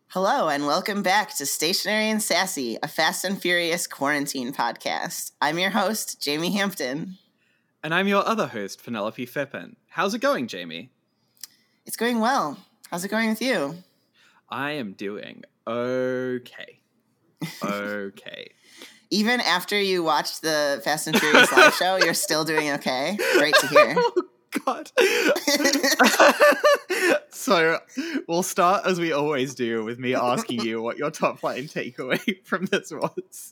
Hello, and welcome back to Stationary and Sassy, a Fast and Furious quarantine podcast. I'm your host, Jamie Hampton. And I'm your other host, Penelope Phippen. How's it going, Jamie? It's going well. How's it going with you? I am doing okay. Okay. Even after you watched the Fast and Furious live show, you're still doing okay? Great to hear. Oh, God. So, we'll start as we always do with me asking you what your top line takeaway from this was.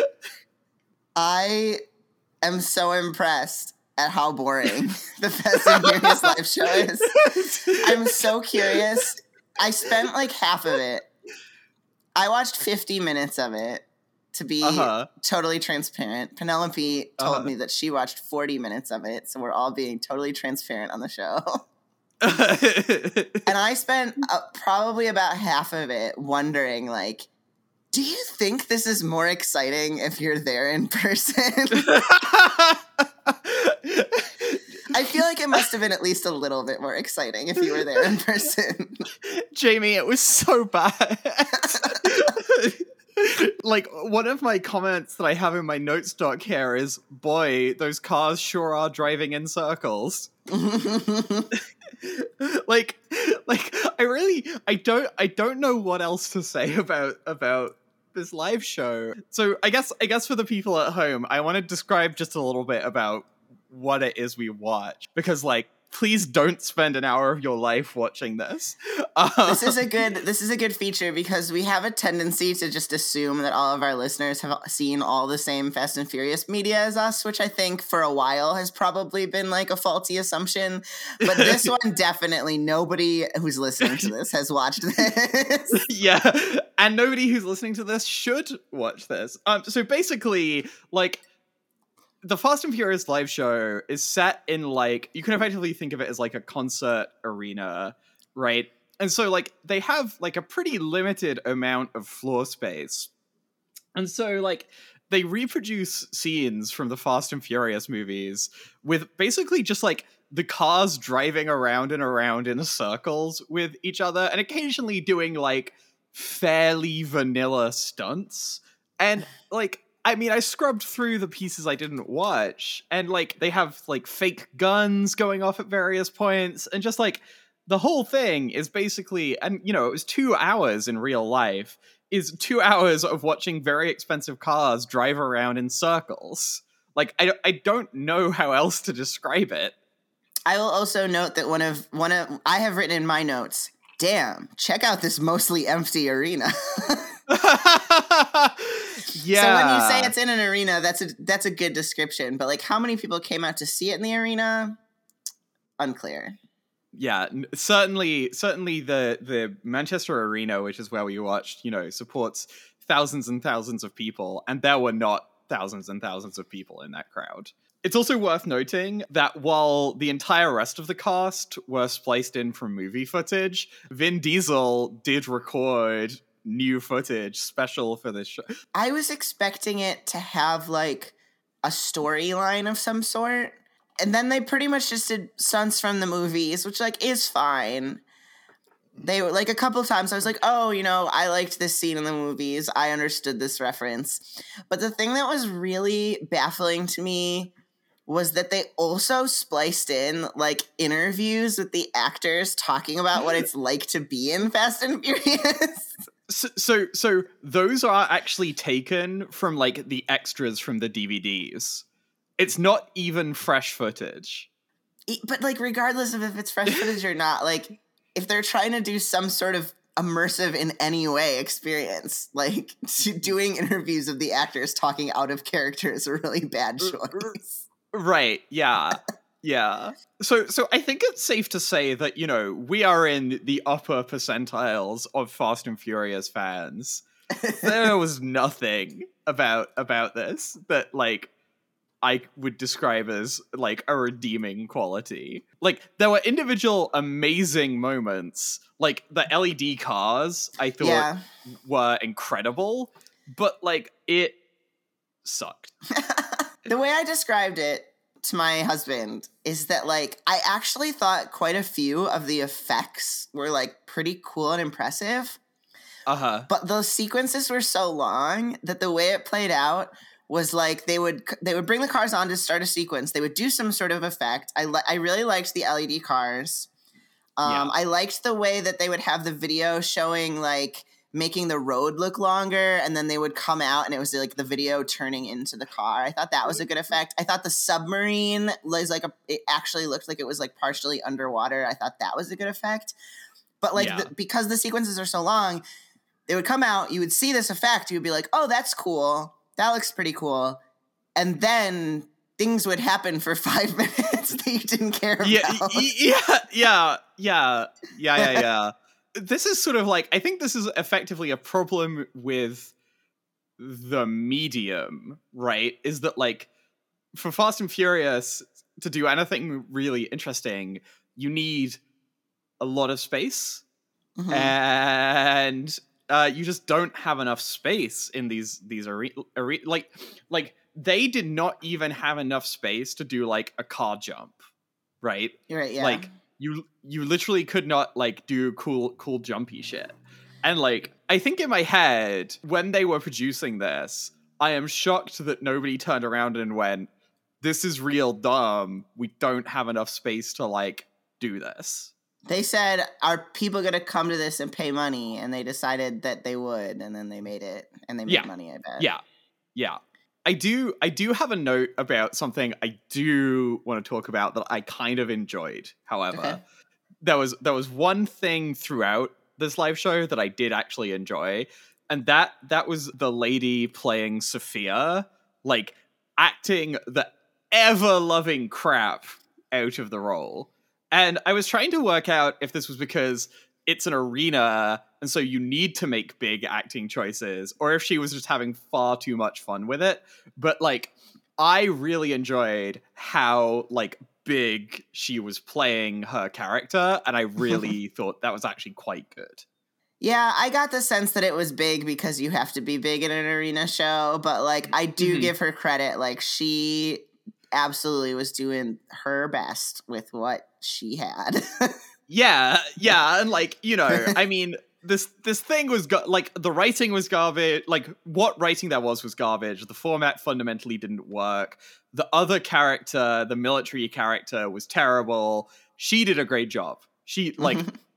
I am so impressed at how boring the Fast and Furious live show is. I'm so curious. I spent like half of it. I watched 50 minutes of it, to be totally transparent. Penelope told me that she watched 40 minutes of it, so we're all being totally transparent on the show. And I spent probably about half of it wondering, like, do you think this is more exciting if you're there in person? I feel like it must have been at least a little bit more exciting if you were there in person. Jamie, it was so bad. Like, one of my comments that I have in my notes doc here is, boy, those cars sure are driving in circles. like I don't know what else to say about this live show. So I guess for the people at home, I want to describe just a little bit about what it is we watch, because, like, please don't spend an hour of your life watching this. This is a good feature because we have a tendency to just assume that all of our listeners have seen all the same Fast and Furious media as us, which I think for a while has probably been like a faulty assumption. But this one, definitely nobody who's listening to this has watched this. Yeah, and nobody who's listening to this should watch this. So basically, like, the Fast and Furious live show is set in, like, you can effectively think of it as like a concert arena, right? And so, like, they have like a pretty limited amount of floor space. And so, like, they reproduce scenes from the Fast and Furious movies with basically just like the cars driving around and around in circles with each other and occasionally doing like fairly vanilla stunts. And, like, I mean, I scrubbed through the pieces I didn't watch, and, like, they have, like, fake guns going off at various points, and just, like, the whole thing is basically, and, you know, it was 2 hours in real life, is 2 hours of watching very expensive cars drive around in circles. Like, I don't know how else to describe it. I will also note that one of I have written in my notes, damn, check out this mostly empty arena. Yeah. So when you say it's in an arena, that's a good description. But, like, how many people came out to see it in the arena? Unclear. Yeah, certainly the Manchester Arena, which is where we watched, you know, supports thousands and thousands of people, and there were not thousands and thousands of people in that crowd. It's also worth noting that while the entire rest of the cast were spliced in from movie footage, Vin Diesel did record new footage special for this show. I was expecting it to have, like, a storyline of some sort, and then they pretty much just did stunts from the movies, which, like, is fine. They were, like, a couple of times I was like, oh, you know, I liked this scene in the movies, I understood this reference. But the thing that was really baffling to me was that they also spliced in, like, interviews with the actors talking about what it's like to be in Fast and Furious. So those are actually taken from, like, the extras from the DVDs. It's not even fresh footage. But, like, regardless of if it's fresh footage or not, like, if they're trying to do some sort of immersive in any way experience, like, doing interviews of the actors talking out of character is a really bad choice. Right, yeah. Yeah. So I think it's safe to say that, you know, we are in the upper percentiles of Fast and Furious fans. There was nothing about this that, like, I would describe as, like, a redeeming quality. Like, there were individual amazing moments. Like, the LED cars, I thought, were incredible. But, like, it sucked. The way I described it to my husband is that, like, I actually thought quite a few of the effects were, like, pretty cool and impressive. Uh-huh. But those sequences were so long that the way it played out was like they would bring the cars on to start a sequence. They would do some sort of effect. I really liked the LED cars. I liked the way that they would have the video showing like making the road look longer, and then they would come out and it was like the video turning into the car. I thought that was a good effect. I thought the submarine was like it actually looked like it was like partially underwater. I thought that was a good effect. But like because the sequences are so long, they would come out, you would see this effect, you would be like, oh, that's cool. That looks pretty cool. And then things would happen for 5 minutes that you didn't care about. Yeah. This is sort of like, I think this is effectively a problem with the medium, right? Is that like, for Fast and Furious to do anything really interesting, you need a lot of space. Mm-hmm. And you just don't have enough space in these like they did not even have enough space to do like a car jump, right? You're right, yeah. Like you literally could not like do cool jumpy shit. And like I think in my head when they were producing this, I am shocked that nobody turned around and went, "This is real dumb. We don't have enough space to like do this." They said, are people going to come to this and pay money? And they decided that they would, and then they made it, and they made money, I bet. Yeah. I do have a note about something I do want to talk about that I kind of enjoyed, however. Okay. There was one thing throughout this live show that I did actually enjoy, and that was the lady playing Sophia, like, acting the ever-loving crap out of the role. And I was trying to work out if this was because it's an arena and so you need to make big acting choices, or if she was just having far too much fun with it. But like, I really enjoyed how like big she was playing her character, and I really thought that was actually quite good. Yeah, I got the sense that it was big because you have to be big in an arena show, but like I do give her credit. Like she absolutely was doing her best with what she had. yeah, and like, you know, I mean, this thing was like the writing was garbage. Like what writing there was garbage. The format fundamentally didn't work. The other character, the military character, was terrible. She did a great job. She like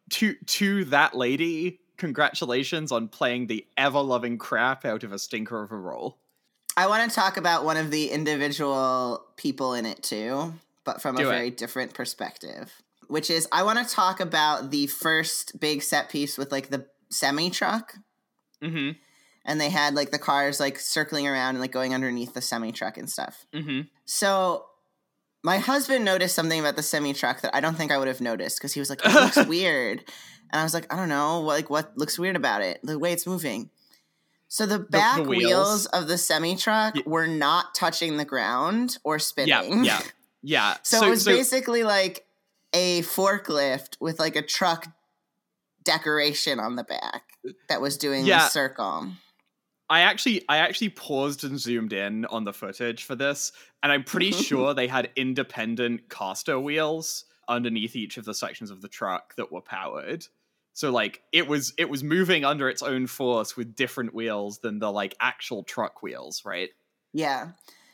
to that lady, congratulations on playing the ever-loving crap out of a stinker of a role. I want to talk about one of the individual people in it too, but from a very different perspective, which is I want to talk about the first big set piece with like the semi-truck. Mm-hmm. And they had like the cars like circling around and like going underneath the semi-truck and stuff. Mm-hmm. So my husband noticed something about the semi-truck that I don't think I would have noticed because he was like, it looks weird. And I was like, I don't know, like what looks weird about it? The way it's moving. So the back wheels of the semi-truck were not touching the ground or spinning. Yeah. So it was basically like a forklift with like a truck decoration on the back that was doing the circle. I actually paused and zoomed in on the footage for this, and I'm pretty sure they had independent caster wheels underneath each of the sections of the truck that were powered. So like it was moving under its own force with different wheels than the like actual truck wheels, right? Yeah.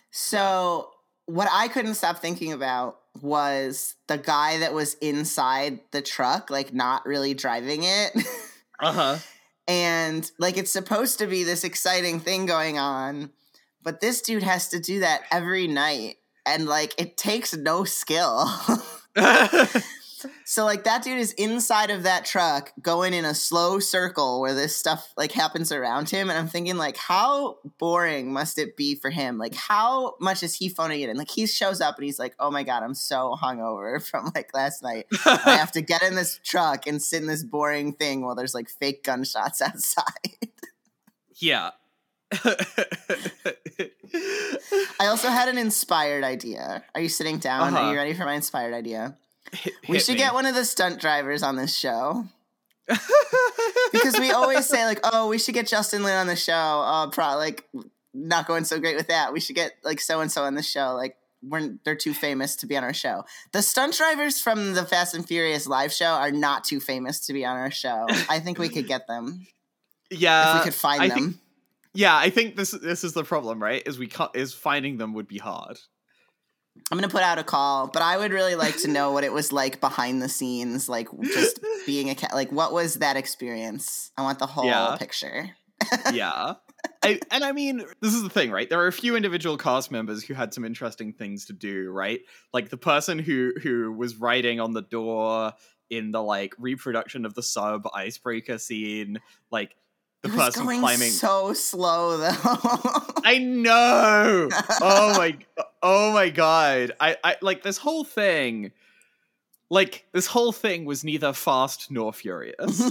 So what I couldn't stop thinking about was the guy that was inside the truck, like not really driving it. Uh-huh. And like it's supposed to be this exciting thing going on, but this dude has to do that every night, and like it takes no skill. So like that dude is inside of that truck going in a slow circle where this stuff like happens around him, and I'm thinking like how boring must it be for him? Like how much is he phoning it in? Like he shows up and he's like, oh my god, I'm so hungover from like last night. I have to get in this truck and sit in this boring thing while there's like fake gunshots outside. Yeah. I also had an inspired idea. Are you sitting down? Are you ready for my inspired idea? We should get one of the stunt drivers on this show. Because we always say, like, oh, we should get Justin Lin on the show. Oh, probably, like, not going so great with that. We should get, like, so-and-so on the show. Like, they're too famous to be on our show. The stunt drivers from the Fast and Furious live show are not too famous to be on our show. I think we could get them. Yeah, if we could find them. I think this is the problem, right? Is finding them would be hard. I'm gonna put out a call, but I would really like to know what it was like behind the scenes, like just being a cat. Like, what was that experience? I want the whole picture. Yeah. I mean, this is the thing, right? There are a few individual cast members who had some interesting things to do, right? Like the person who was writing on the door in the like reproduction of the sub icebreaker scene, like the It was person going climbing so slow though. I know. Oh my god. I like this whole thing. Like this whole thing was neither fast nor furious.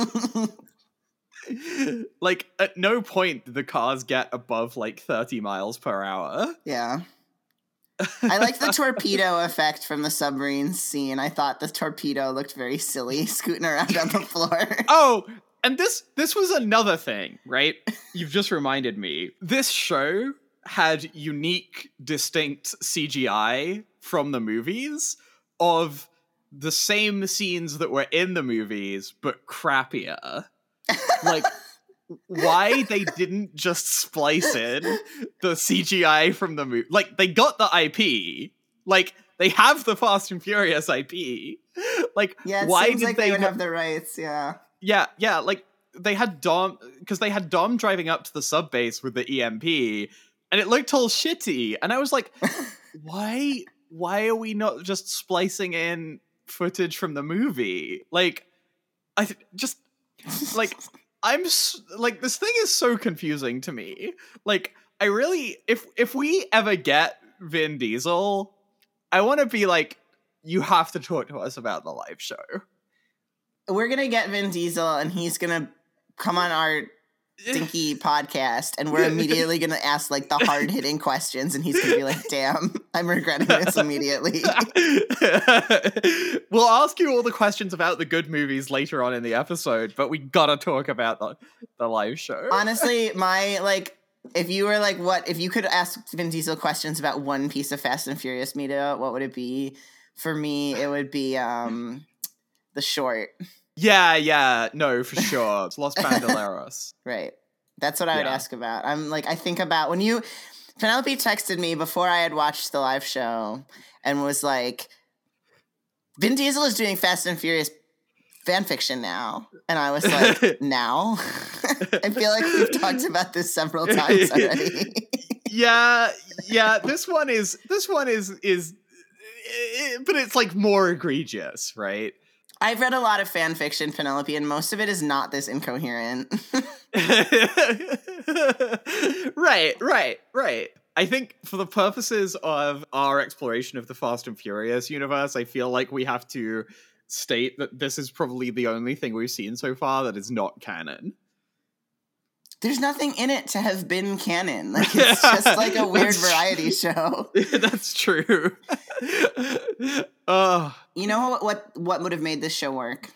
Like at no point did the cars get above like 30 miles per hour. Yeah. I like the torpedo effect from the submarine scene. I thought the torpedo looked very silly scooting around on the floor. Oh, and this was another thing, right? You've just reminded me. This show had unique, distinct CGI from the movies of the same scenes that were in the movies, but crappier. Like, why they didn't just splice in the CGI from the movie? Like, they got the IP. Like, they have the Fast and Furious IP. Like, yeah, it why seems did like they would have the rights, yeah. Yeah, like they had Dom driving up to the sub base with the EMP, and it looked all shitty. And I was like, why are we not just splicing in footage from the movie? Like, this thing is so confusing to me. Like, I really, if we ever get Vin Diesel, I want to be like, you have to talk to us about the live show. We're going to get Vin Diesel and he's going to come on our stinky podcast and we're immediately going to ask like the hard hitting questions and he's going to be like, damn, I'm regretting this immediately. We'll ask you all the questions about the good movies later on in the episode, but we got to talk about the live show. Honestly, if you were like, if you could ask Vin Diesel questions about one piece of Fast and Furious media, what would it be? For me, it would be, the short. Yeah, no, for sure. It's Los Bandoleros. Right. That's what I would ask about. I think about when Penelope texted me before I had watched the live show and was like, Vin Diesel is doing Fast and Furious fan fiction now. And I was like, now? I feel like we've talked about this several times already. yeah, this one is, but it's like more egregious, right? I've read a lot of fan fiction, Penelope, and most of it is not this incoherent. Right. I think for the purposes of our exploration of the Fast and Furious universe, I feel like we have to state that this is probably the only thing we've seen so far that is not canon. There's nothing in it to have been canon. Like, it's just like a weird variety show. That's true. You know what would have made this show work?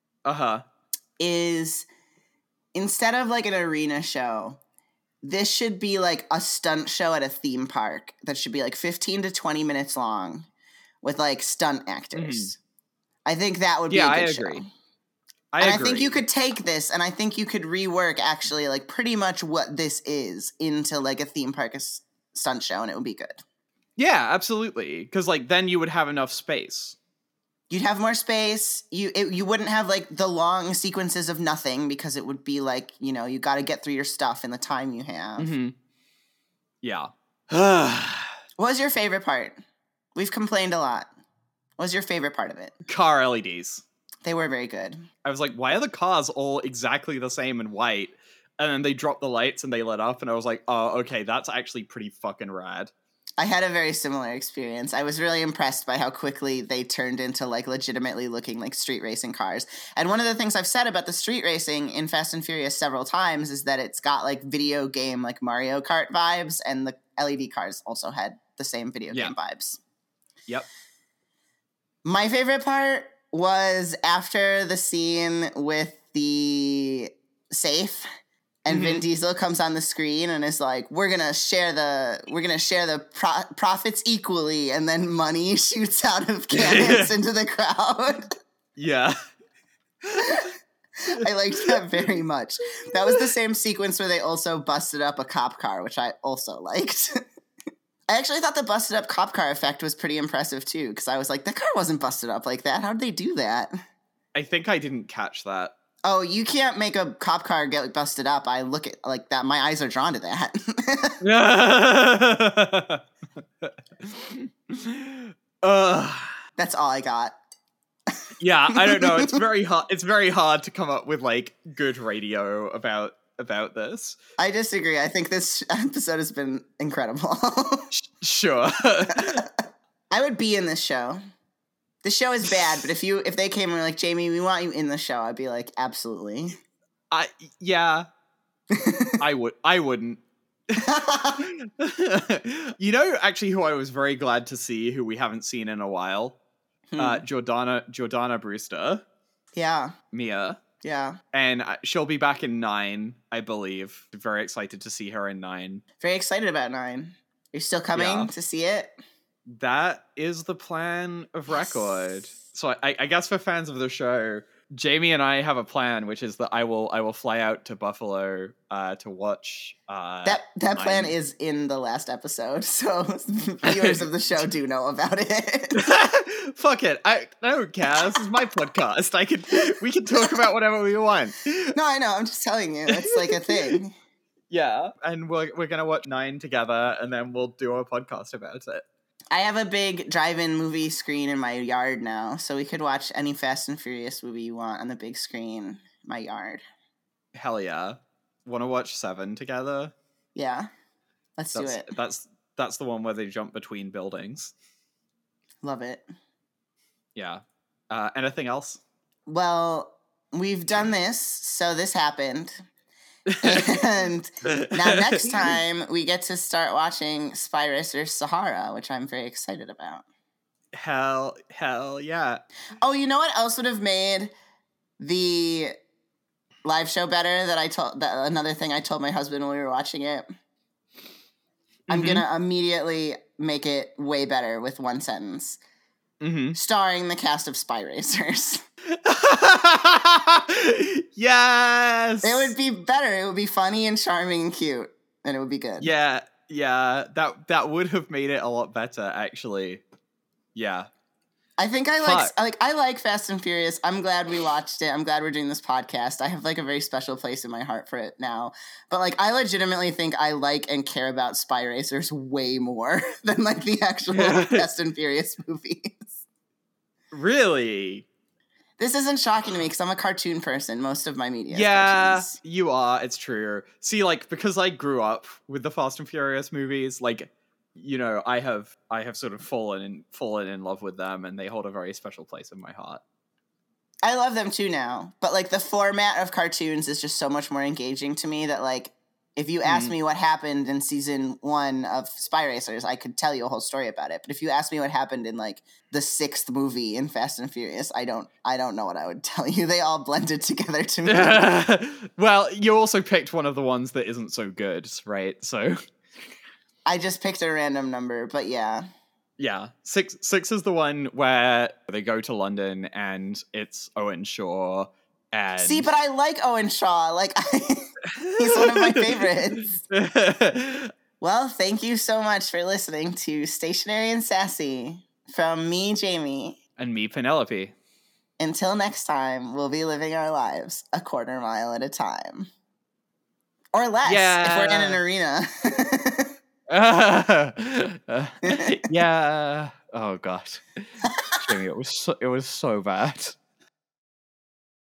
Is instead of like an arena show, this should be like a stunt show at a theme park that should be like 15 to 20 minutes long with like stunt actors. I think that would be a good show. I think you could take this and I think you could rework actually like pretty much what this is into like a theme park stunt show and it would be good. Yeah, absolutely. Because like then you would have enough space. You'd have more space. You wouldn't have like the long sequences of nothing because it would be like, you know, you got to get through your stuff in the time you have. Mm-hmm. Yeah. What was your favorite part? We've complained a lot. What was your favorite part of it? Car LEDs. They were very good. I was like, why are the cars all exactly the same in white? And then they dropped the lights and they lit up and I was like, oh, okay, that's actually pretty fucking rad. I had a very similar experience. I was really impressed by how quickly they turned into like legitimately looking like street racing cars. And one of the things I've said about the street racing in Fast and Furious several times is that it's got like video game like Mario Kart vibes and the LED cars also had the same video game vibes. Yep. My favorite part was after the scene with the safe and Vin Diesel comes on the screen and is like, we're gonna share the profits equally, and then money shoots out of cannons into the crowd. Yeah. I liked that very much. That was the same sequence where they also busted up a cop car, which I also liked. I actually thought the busted up cop car effect was pretty impressive too, because I was like, the car wasn't busted up like that. How'd they do that? I think I didn't catch that. Oh, you can't make a cop car get busted up. I look at like that. My eyes are drawn to that. That's all I got. Yeah, I don't know. It's very hard. It's very hard to come up with like good radio about this. I disagree. I think this episode has been incredible. Sure. I would be in this show. The show is bad, but if they came and were like, Jamie, we want you in the show, I'd be like, absolutely. Yeah. I wouldn't. You know, actually, who I was very glad to see, who we haven't seen in a while, Jordana Brewster. Yeah. Mia. Yeah. And she'll be back in 9, I believe. Very excited to see her in 9. Very excited about 9. You're still coming to see it? That is the plan of record. So I guess for fans of the show, Jamie and I have a plan, which is that I will fly out to Buffalo to watch. That plan is in the last episode, so viewers of the show do know about it. Fuck it, I don't care. This is my podcast. We can talk about whatever we want. No, I know. I'm just telling you, it's like a thing. Yeah, and we're gonna watch 9 together, and then we'll do a podcast about it. I have a big drive-in movie screen in my yard now, so we could watch any Fast and Furious movie you want on the big screen in my yard. Hell yeah. Want to watch 7 together? Yeah. Let's do it. That's the one where they jump between buildings. Love it. Yeah. Anything else? Well, we've done this, so this happened. And now next time we get to start watching Spy Racer Sahara, which I'm very excited about. Hell yeah. Oh, you know what else would have made the live show better another thing I told my husband when we were watching it? I'm gonna immediately make it way better with one sentence. Starring the cast of Spy Racers. Yes! It would be better. It would be funny and charming and cute. And it would be good. Yeah. That would have made it a lot better, actually. Yeah. I think I like Fast and Furious. I'm glad we watched it. I'm glad we're doing this podcast. I have like a very special place in my heart for it now. But like I legitimately think I like and care about Spy Racers way more than like the actual Fast and Furious movies. Really? This isn't shocking to me because I'm a cartoon person. Most of my media. Yeah, cartoons. You are. It's true. See, like, because I grew up with the Fast and Furious movies, like, you know, I have sort of fallen in love with them, and they hold a very special place in my heart. I love them too now, but like the format of cartoons is just so much more engaging to me that like if you ask me what happened in season 1 of Spy Racers, I could tell you a whole story about it. But if you ask me what happened in like the 6th movie in Fast and Furious, I don't know what I would tell you. They all blended together to me. Well, you also picked one of the ones that isn't so good, right? So I just picked a random number, but yeah. Yeah, 6 is the one where they go to London and it's Owen Shaw. And see, but I like Owen Shaw. Like, he's one of my favorites. Well, thank you so much for listening to Stationary and Sassy from me, Jamie. And me, Penelope. Until next time, we'll be living our lives a quarter mile at a time. Or less, if we're in an arena. Yeah. Oh, God. Jamie, it was so bad.